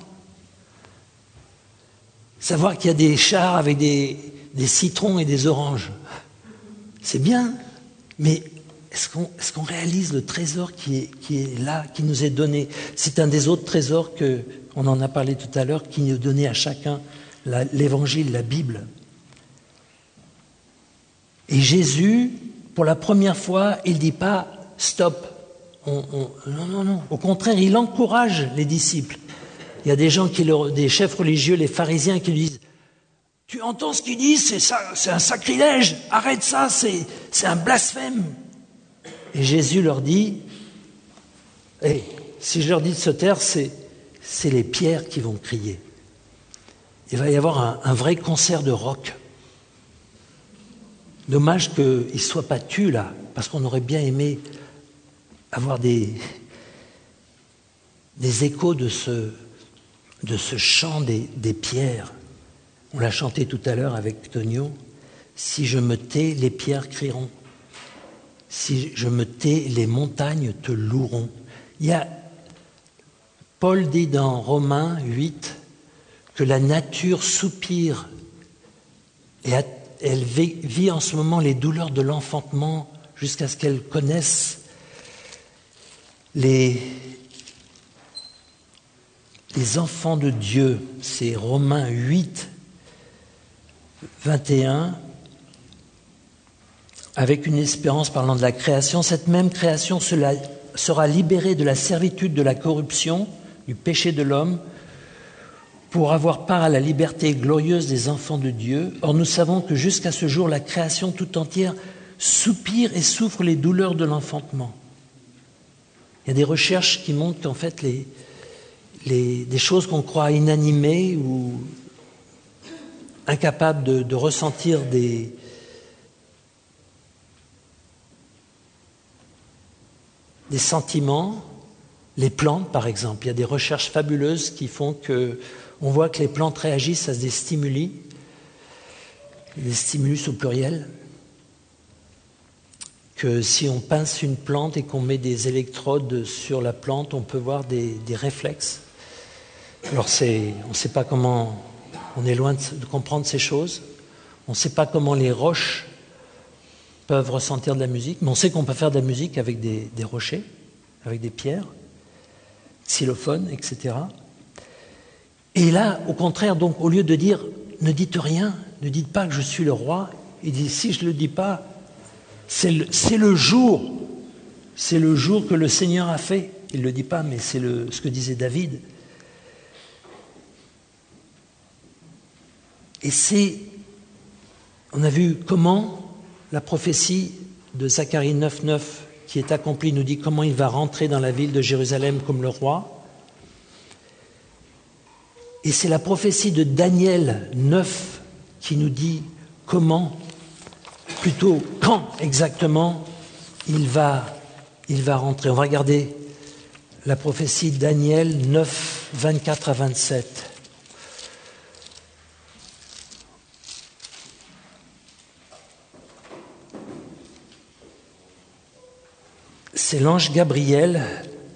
Savoir qu'il y a des chars avec des, des citrons et des oranges. C'est bien, mais est-ce qu'on, est-ce qu'on réalise le trésor qui est, qui est là, qui nous est donné? C'est un des autres trésors que, on en a parlé tout à l'heure, qui nous est donné à chacun, la, l'Évangile, la Bible. Et Jésus, pour la première fois, il ne dit pas « stop ». On, on, non, non, non. Au contraire, il encourage les disciples. Il y a des gens, qui le, des chefs religieux, les pharisiens, qui lui disent « Tu entends ce qu'il dit, c'est, ça, c'est un sacrilège, arrête ça, c'est, c'est un blasphème ». Et Jésus leur dit hey, « si je leur dis de se taire, c'est, c'est les pierres qui vont crier. » Il va y avoir un, un vrai concert de rock. Dommage qu'il ne soit pas tu là, parce qu'on aurait bien aimé avoir des, des échos de ce, de ce chant des, des pierres. On l'a chanté tout à l'heure avec Tonio. Si je me tais, les pierres crieront. Si je me tais, les montagnes te loueront. Il y a, Paul dit dans Romains huit que la nature soupire et elle vit en ce moment les douleurs de l'enfantement jusqu'à ce qu'elle connaisse les, les enfants de Dieu. C'est Romains huit, vingt et un. Avec une espérance parlant de la création, cette même création sera libérée de la servitude de la corruption, du péché de l'homme, pour avoir part à la liberté glorieuse des enfants de Dieu. Or, nous savons que jusqu'à ce jour, la création tout entière soupire et souffre les douleurs de l'enfantement. Il y a des recherches qui montrent qu'en fait, les, les, des choses qu'on croit inanimées ou incapables de, de ressentir des, des sentiments, les plantes par exemple, il y a des recherches fabuleuses qui font que on voit que les plantes réagissent à des stimuli, des stimulus au pluriel, que si on pince une plante et qu'on met des électrodes sur la plante, on peut voir des, des réflexes. Alors c'est, on ne sait pas comment, on est loin de, de comprendre ces choses, on ne sait pas comment les roches peuvent ressentir de la musique, mais on sait qu'on peut faire de la musique avec des, des rochers, avec des pierres, xylophones, et cetera. Et là, au contraire, donc, au lieu de dire « ne dites rien, ne dites pas que je suis le roi », il dit « si je ne le dis pas, c'est le, c'est le jour, c'est le jour que le Seigneur a fait ». Il ne le dit pas, mais c'est le, ce que disait David. Et c'est, on a vu comment la prophétie de Zacharie neuf neuf qui est accomplie nous dit comment il va rentrer dans la ville de Jérusalem comme le roi. Et c'est la prophétie de Daniel neuf qui nous dit comment, plutôt quand exactement, il va, il va rentrer. On va regarder la prophétie de Daniel neuf, vingt-quatre à vingt-sept. C'est l'ange Gabriel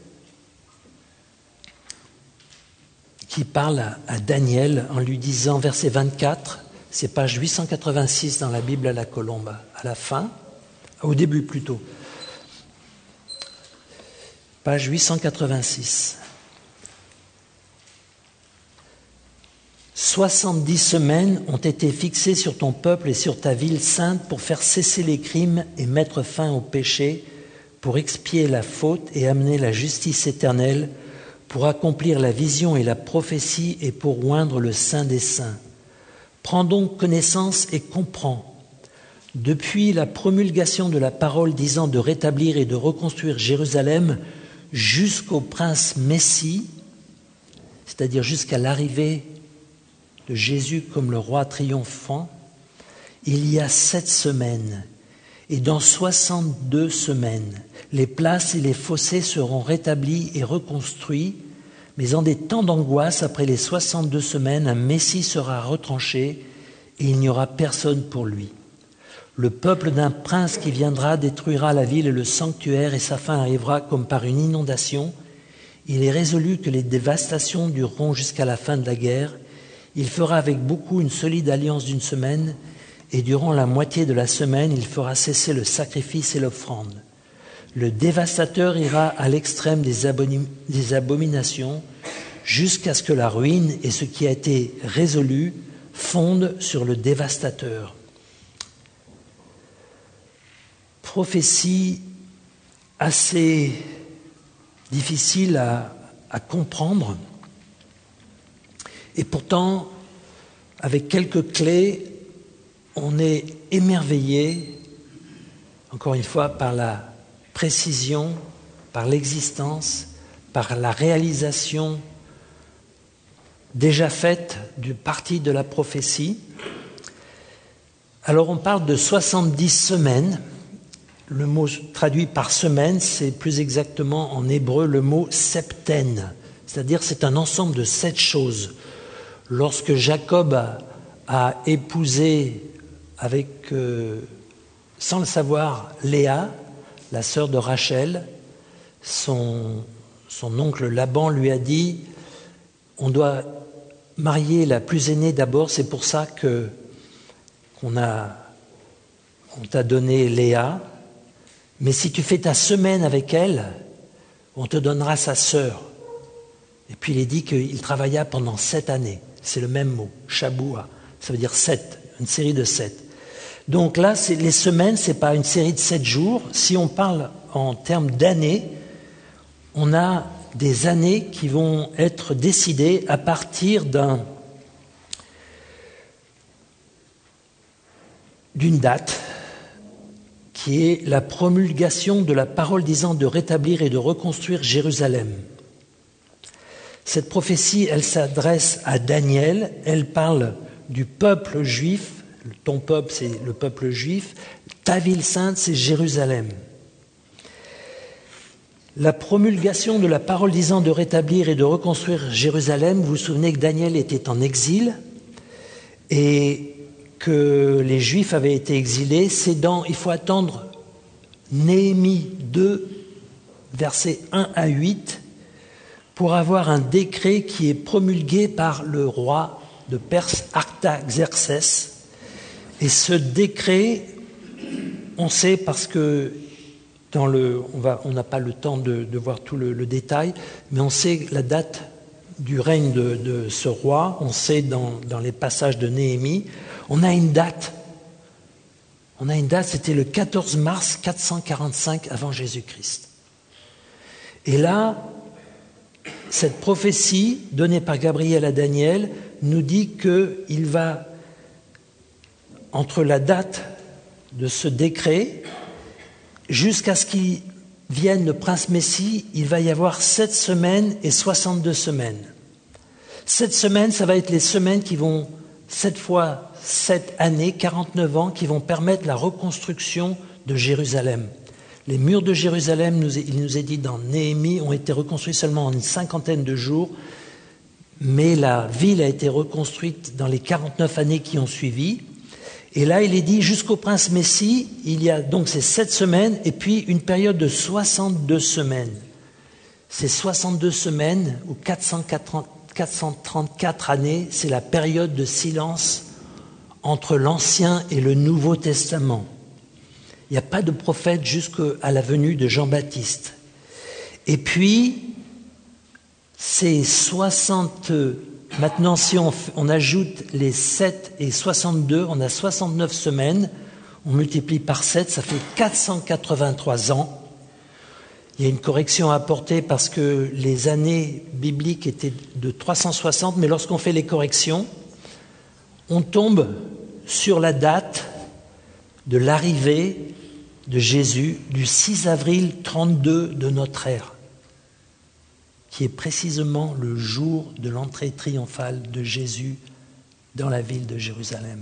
qui parle à, à Daniel en lui disant, verset vingt-quatre, c'est page huit cent quatre-vingt-six dans la Bible à la colombe, à la fin, au début plutôt, page huit cent quatre-vingt-six. Soixante-dix semaines ont été fixées sur ton peuple et sur ta ville sainte pour faire cesser les crimes et mettre fin au péché, pour expier la faute et amener la justice éternelle, pour accomplir la vision et la prophétie et pour oindre le Saint des Saints. Prends donc connaissance et comprends. Depuis la promulgation de la parole disant de rétablir et de reconstruire Jérusalem jusqu'au prince Messie, c'est-à-dire jusqu'à l'arrivée de Jésus comme le roi triomphant, il y a sept semaines. Et dans soixante-deux semaines, les places et les fossés seront rétablis et reconstruits, mais en des temps d'angoisse, après les soixante-deux semaines, un Messie sera retranché et il n'y aura personne pour lui. Le peuple d'un prince qui viendra détruira la ville et le sanctuaire et sa fin arrivera comme par une inondation. Il est résolu que les dévastations dureront jusqu'à la fin de la guerre. Il fera avec beaucoup une solide alliance d'une semaine et durant la moitié de la semaine, il fera cesser le sacrifice et l'offrande. Le dévastateur ira à l'extrême des, abomin- des abominations jusqu'à ce que la ruine et ce qui a été résolu fondent sur le dévastateur. Prophétie assez difficile à, à comprendre, et pourtant, avec quelques clés, on est émerveillé, encore une fois, par la précision, par l'existence, par la réalisation déjà faite du parti de la prophétie. Alors on parle de soixante-dix semaines. Le mot traduit par semaine, c'est plus exactement en hébreu le mot septène, c'est-à-dire c'est un ensemble de sept choses. Lorsque Jacob a, a épousé avec, euh, sans le savoir, Léa, la sœur de Rachel, son, son oncle Laban lui a dit « On doit marier la plus aînée d'abord, c'est pour ça que, qu'on a, on t'a donné Léa. Mais si tu fais ta semaine avec elle, on te donnera sa sœur. » Et puis il est dit qu'il travailla pendant sept années. C'est le même mot, Shaboua. Ça veut dire sept, une série de sept. Donc là, c'est, les semaines, ce n'est pas une série de sept jours. Si on parle en termes d'années, on a des années qui vont être décidées à partir d'un, d'une date, qui est la promulgation de la parole disant de rétablir et de reconstruire Jérusalem. Cette prophétie, elle s'adresse à Daniel, elle parle du peuple juif, ton peuple c'est le peuple juif, ta ville sainte c'est Jérusalem. La promulgation de la parole disant de rétablir et de reconstruire Jérusalem, vous vous souvenez que Daniel était en exil et que les Juifs avaient été exilés, c'est dans, il faut attendre Néhémie deux, versets un à huit, pour avoir un décret qui est promulgué par le roi de Perse Artaxerxès. Et ce décret, on sait parce que dans le, on va, on n'a pas le temps de, de voir tout le, le détail, mais on sait la date du règne de, de ce roi, on sait dans, dans les passages de Néhémie. On a une date. On a une date, c'était le quatorze mars quatre cent quarante-cinq avant Jésus-Christ. Et là, cette prophétie donnée par Gabriel à Daniel nous dit qu'il va, entre la date de ce décret jusqu'à ce qu'il vienne le prince Messie, il va y avoir sept semaines et soixante-deux semaines. Sept semaines, ça va être les semaines qui vont, sept fois sept années, quarante-neuf ans, qui vont permettre la reconstruction de Jérusalem. Les murs de Jérusalem, il nous est dit dans Néhémie, ont été reconstruits seulement en une cinquantaine de jours, mais la ville a été reconstruite dans les quarante-neuf années qui ont suivi. Et là, il est dit, jusqu'au prince Messie, il y a donc ces sept semaines, et puis une période de soixante-deux semaines. Ces soixante-deux semaines, ou quatre cent trente-quatre années, c'est la période de silence entre l'Ancien et le Nouveau Testament. Il n'y a pas de prophète jusqu'à la venue de Jean-Baptiste. Et puis, ces soixante... Maintenant, si on, on ajoute les sept et soixante-deux, on a soixante-neuf semaines. On multiplie par sept, ça fait quatre cent quatre-vingt-trois ans. Il y a une correction à apporter parce que les années bibliques étaient de trois cent soixante, mais lorsqu'on fait les corrections, on tombe sur la date de l'arrivée de Jésus du six avril trente-deux de notre ère, qui est précisément le jour de l'entrée triomphale de Jésus dans la ville de Jérusalem.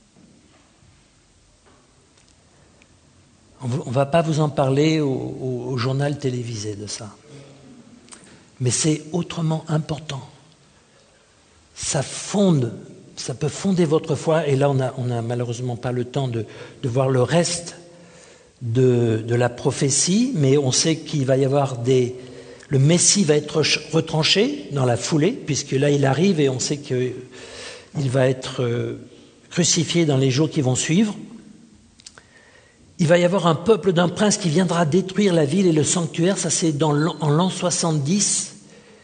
On ne va pas vous en parler au, au, au journal télévisé de ça. Mais c'est autrement important. Ça fonde, ça peut fonder votre foi, et là on n'a on a malheureusement pas le temps de, de voir le reste de, de la prophétie, mais on sait qu'il va y avoir des... Le Messie va être retranché dans la foulée, puisque là il arrive et on sait qu'il va être crucifié dans les jours qui vont suivre. Il va y avoir un peuple d'un prince qui viendra détruire la ville et le sanctuaire. Ça, c'est dans l'an, en l'an soixante-dix.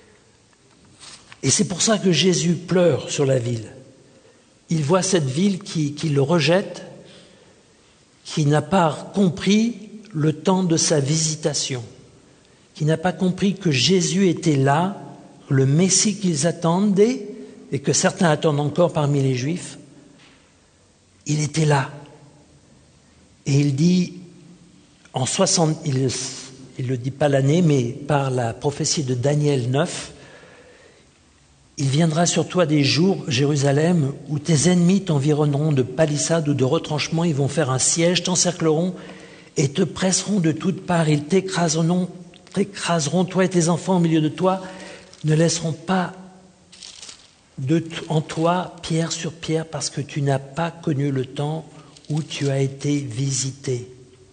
Et c'est pour ça que Jésus pleure sur la ville. Il voit cette ville qui, qui le rejette, qui n'a pas compris le temps de sa visitation, qui n'a pas compris que Jésus était là, le Messie qu'ils attendaient et que certains attendent encore parmi les Juifs. Il était là. Et il dit, en soixante, il ne le dit pas l'année, mais par la prophétie de Daniel neuf, il viendra sur toi des jours, Jérusalem, où tes ennemis t'environneront de palissades ou de retranchements, ils vont faire un siège, t'encercleront et te presseront de toutes parts, ils t'écraseront, t'écraseront, toi et tes enfants au milieu de toi, ne laisseront pas de, en toi pierre sur pierre, parce que tu n'as pas connu le temps où tu as été visité.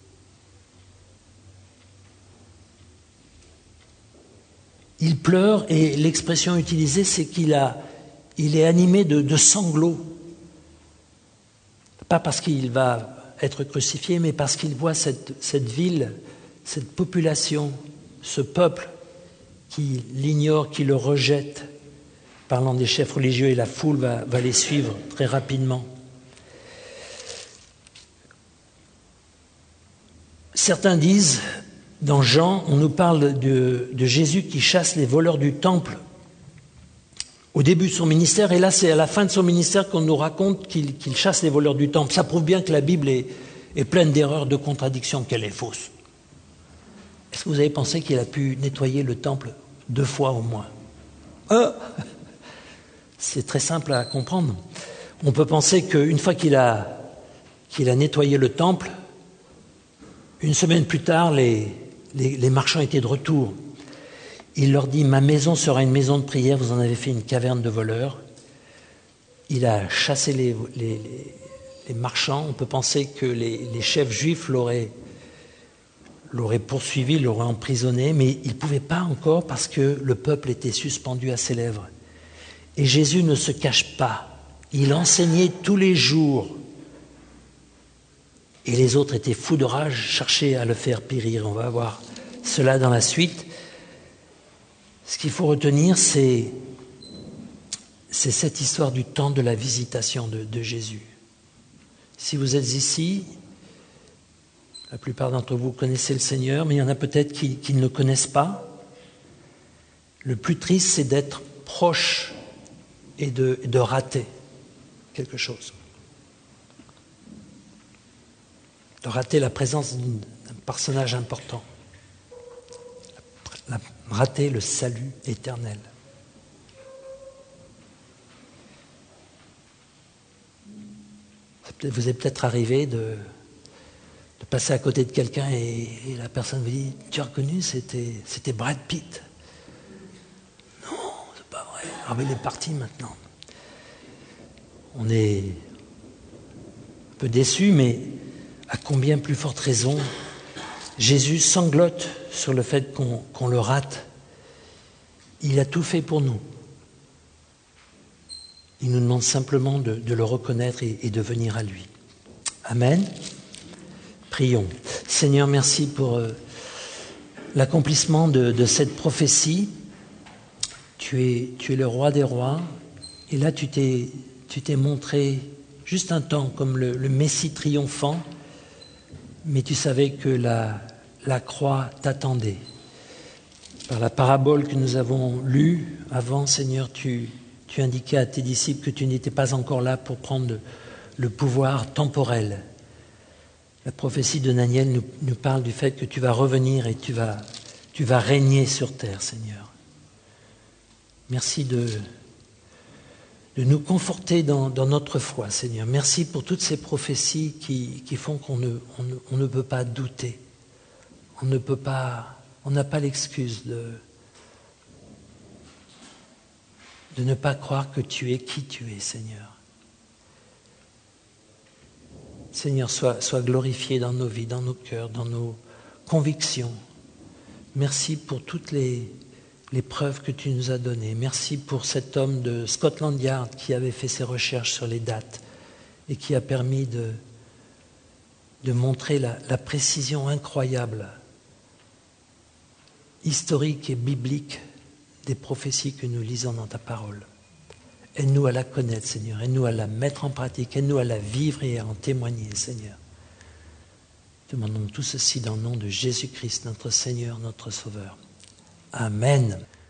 Il pleure et l'expression utilisée, c'est qu'il a, il est animé de, de sanglots. Pas parce qu'il va être crucifié, mais parce qu'il voit cette, cette ville, cette population, ce peuple qui l'ignore, qui le rejette. Parlant des chefs religieux, et la foule va, va les suivre très rapidement. Certains disent, dans Jean, on nous parle de, de Jésus qui chasse les voleurs du temple au début de son ministère, et là c'est à la fin de son ministère qu'on nous raconte qu'il, qu'il chasse les voleurs du temple. Ça prouve bien que la Bible est, est pleine d'erreurs, de contradictions, qu'elle est fausse. Est-ce que vous avez pensé qu'il a pu nettoyer le temple deux fois au moins ? euh, C'est très simple à comprendre. On peut penser qu'une fois qu'il a, qu'il a nettoyé le temple, une semaine plus tard, les, les, les marchands étaient de retour. Il leur dit « Ma maison sera une maison de prière, vous en avez fait une caverne de voleurs. » Il a chassé les, les, les, les marchands. On peut penser que les, les chefs juifs l'auraient, l'auraient poursuivi, l'auraient emprisonné, mais il ne pouvait pas encore parce que le peuple était suspendu à ses lèvres. Et Jésus ne se cache pas. Il enseignait tous les jours. Et les autres étaient fous de rage, cherchaient à le faire périr. On va voir cela dans la suite. Ce qu'il faut retenir, c'est, c'est cette histoire du temps de la visitation de, de Jésus. Si vous êtes ici, la plupart d'entre vous connaissez le Seigneur, mais il y en a peut-être qui, qui ne le connaissent pas. Le plus triste, c'est d'être proche et de, de rater quelque chose. De rater la présence d'un personnage important. La, rater le salut éternel. Vous est peut-être arrivé de, de passer à côté de quelqu'un et, et la personne vous dit « Tu as reconnu, c'était, c'était Brad Pitt ». Non, c'est pas vrai. Ah mais il est parti maintenant. On est un peu déçus, mais à combien plus forte raison Jésus sanglote sur le fait qu'on, qu'on le rate. Il a tout fait pour nous. Il nous demande simplement de, de le reconnaître et, et de venir à lui. Amen. Prions. Seigneur, merci pour euh, l'accomplissement de, de cette prophétie. Tu es, tu es le roi des rois. Et là, tu t'es, tu t'es montré juste un temps comme le, le Messie triomphant. Mais tu savais que la, la croix t'attendait. Par la parabole que nous avons lue avant, Seigneur, tu, tu indiquais à tes disciples que tu n'étais pas encore là pour prendre le, le pouvoir temporel. La prophétie de Daniel nous, nous parle du fait que tu vas revenir et tu vas, tu vas régner sur terre, Seigneur. Merci de, de nous conforter dans, dans notre foi, Seigneur. Merci pour toutes ces prophéties qui, qui font qu'on ne, on ne, on ne peut pas douter. On ne peut pas, on n'a pas l'excuse de, de ne pas croire que tu es qui tu es, Seigneur. Seigneur, sois, sois glorifié dans nos vies, dans nos cœurs, dans nos convictions. Merci pour toutes les, les preuves que tu nous as données. Merci pour cet homme de Scotland Yard qui avait fait ses recherches sur les dates et qui a permis de, de montrer la, la précision incroyable, historique et biblique des prophéties que nous lisons dans ta parole. Aide-nous à la connaître, Seigneur. Aide-nous à la mettre en pratique. Aide-nous à la vivre et à en témoigner, Seigneur. Demandons tout ceci dans le nom de Jésus-Christ, notre Seigneur, notre Sauveur. Amen.